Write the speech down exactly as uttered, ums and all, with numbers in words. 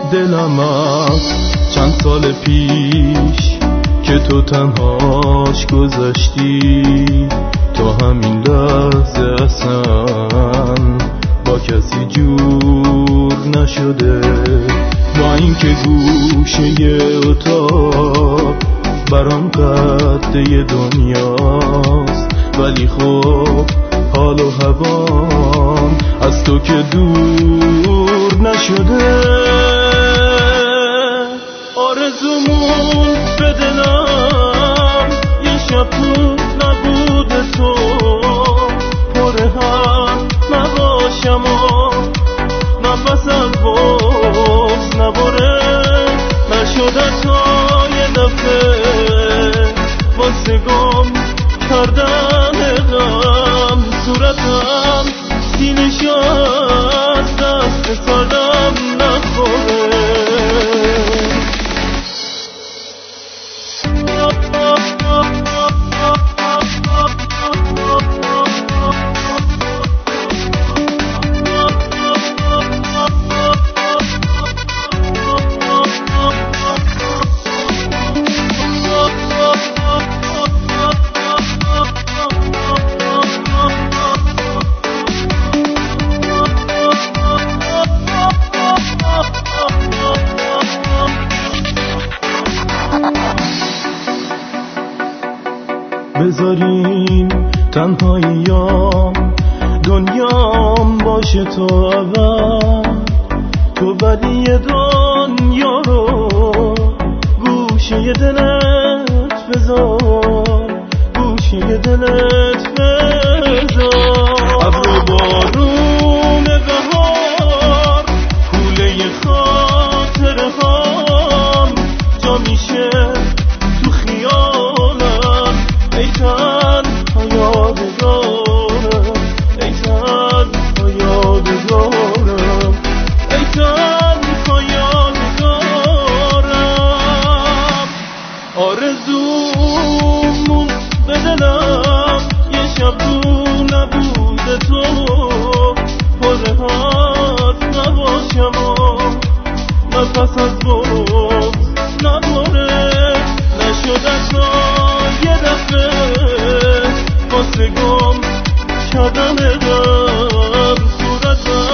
دلم از چند سال پیش که تو تنهاش گذشتی، تا همین لحظه اصلا با کسی جور نشده. با اینکه گوشه اتاق برام قده دنیاست، ولی خب حال و هوام از تو که دور نشده. آرزومون به دلم یه شب تو نبود تو، پر هم نباشم و نفسم باز نباره. نشده تا یه دفعه واسه گم کردن غم، صورتم سینش از دست سردم نخوره. بذارین تنهاییام دنیام باشه تو اول، تو بدی دنیا رو گوشه دلت بذار، گوشه دلت بذار. ابر بارون بهار کوله خاطره هام جا میشه تو خیالم. ای تنها یادگارم، ای تنها یادگارم، ای تنها یادگارم. آرزومون به دلم یه شب تو نبود تو، پرهات نباشم و نفس از باز نباره. نشده تا یه دفعه واسه گم کردن غم، صورتم